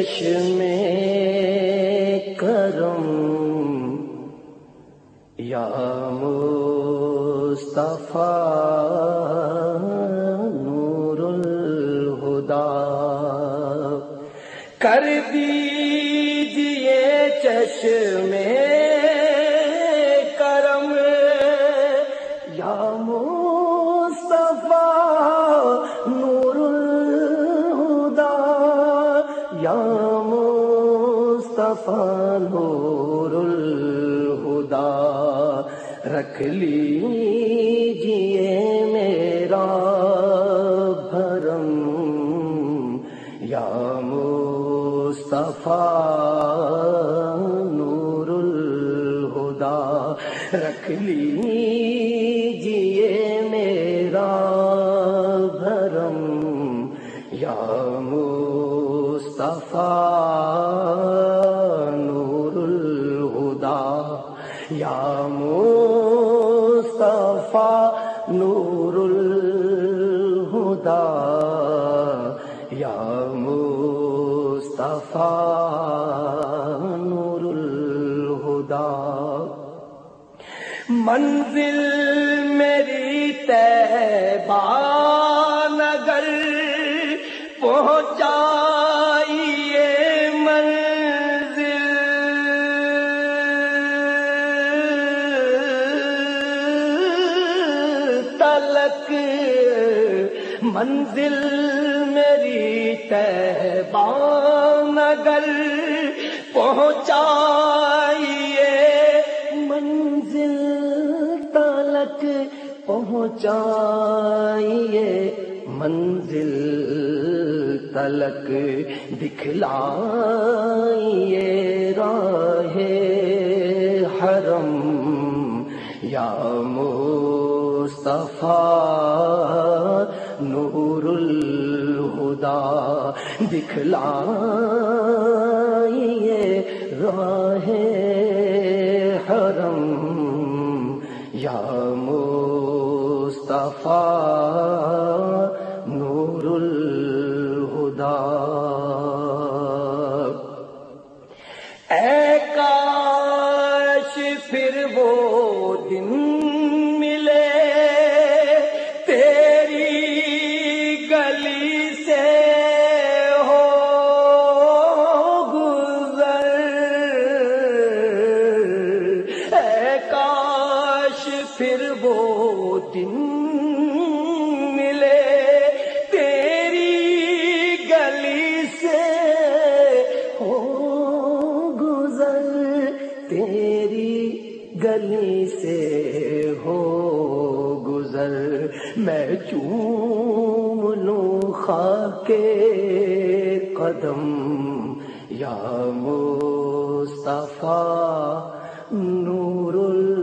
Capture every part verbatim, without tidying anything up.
چشم کرم یا مصطفیٰ نور الہدی، کر دیجئے چشم کرم یا مصطفیٰ نور الہدی، یا مصطفیٰ نور الہدی، رکھ لیجئے میرا بھرم یا مصطفیٰ نور الہدی، رکھ لیجئے میرا بھرم یا مصطفیٰ نور الہدی، یا مصطفیٰ نور الہدی، یا مصطفیٰ نور الہدی، منزل میری طیبہ نگر پہنچائیے منزل تلک، منزل میری طیبہ نگر پہنچائیے منزل تلک پہنچائیے منزل تلک، دکھلائیے راہ حرم یا مصطفیٰ نور الہدی، دکھلائیے راہ حرم یا مصطفیٰ نور الہدی، اے کاش پھر وہ دن ملے تیری گلی سے ہو گزر، اے کاش پھر وہ دن ملے تیری گلی سے ہو گزر، تیری گلی سے ہو گزر، میں چوم لوں خاک قدم یا مصطفیٰ نور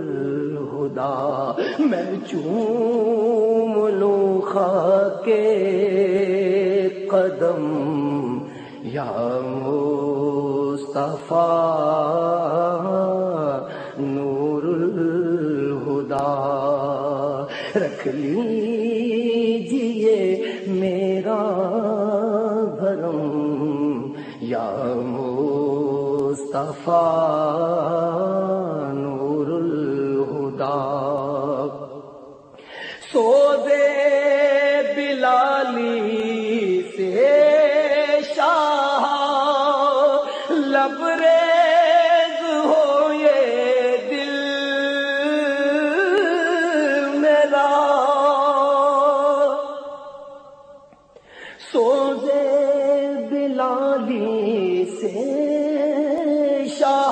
الہدی، میں چوم لوں خاک قدم یا مصطفیٰ نور الہدی، رکھ لیجئے میرا بھرم یا مصطفیٰ نور الہدی، سوزے بلالی سے شاہ لبریز ہو یہ دل میرا، سوزے بلالی سے شاہ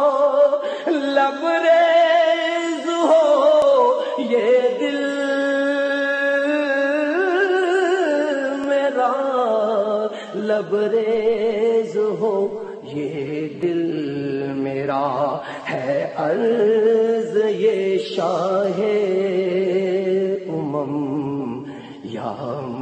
لبریز ہو یہ دل میرا، لبریز ہو یہ دل میرا، ہے عرض یہ شاہ امم یا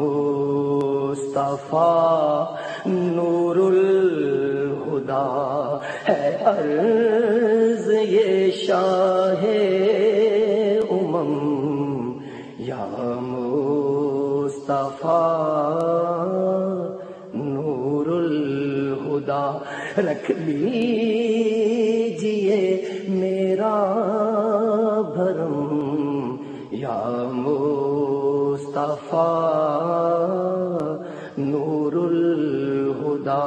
مصطفیٰ نور الہدی، ہے عرض یہ شاہ امم یا مصطفیٰ نور الہدی، رکھ لیجئے میرا بھرم یا مصطفیٰ نور الہدا.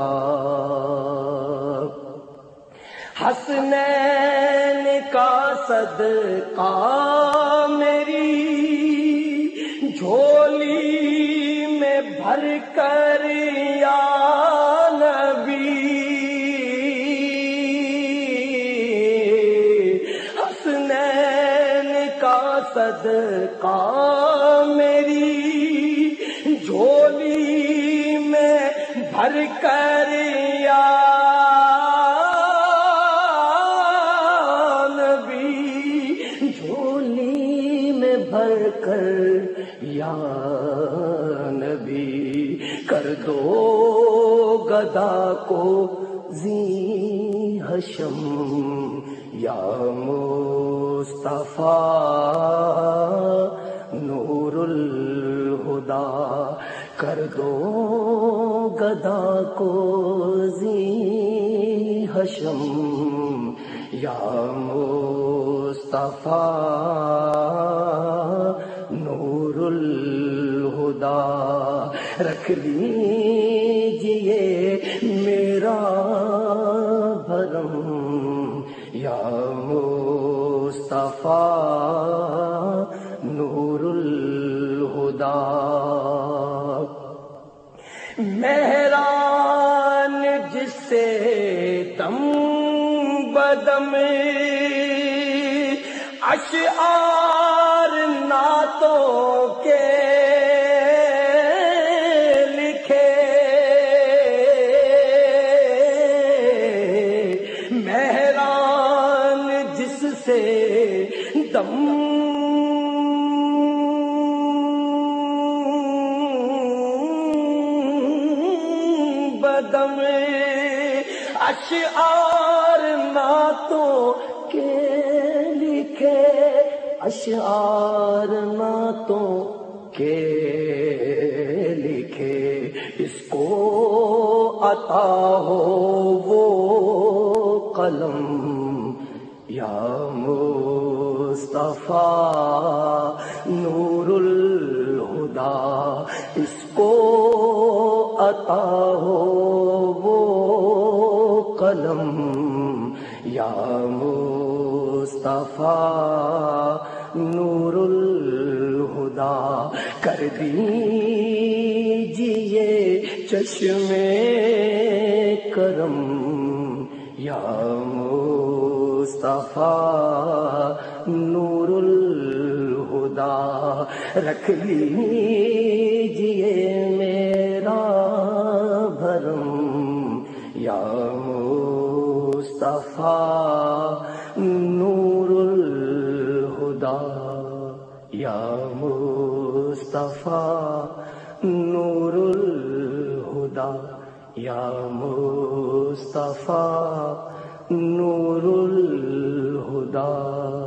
حسنین کا صدقہ میری جھولی میں بھر کر یا نبی. حسنین کا صدقہ میری جھولی میں بھر کر یا بھر کر یا نبی. کر دو گدا کو ذی حشم یا مصطفیٰ نور الہدا. کر دو گدا کو ذی حشم یا مصطفیٰ نور الہدا. رکھ لیجئے میرا بھرم یا مصطفیٰ نور الہدا. مہران جس سے دم بدم اشعار نعتوں کے لکھے. مہران جس سے دم بدم اشعار نعتوں کے لکھے. اشعار نعتوں کے لکھے. اس کو عطا ہو وہ قلم یا مصطفیٰ نور الہدا. اس کو عطا ہو وہ قلم یا مصطفیٰ نور الہدا. کر دیجئے چشمے کرم یا مصطفیٰ نور الہدا. رکھ لیجئے میرا بھرم یا مصطفیٰ نور الہدا. یا مصطفیٰ نور الہدا. یا مصطفیٰ نور الہدا.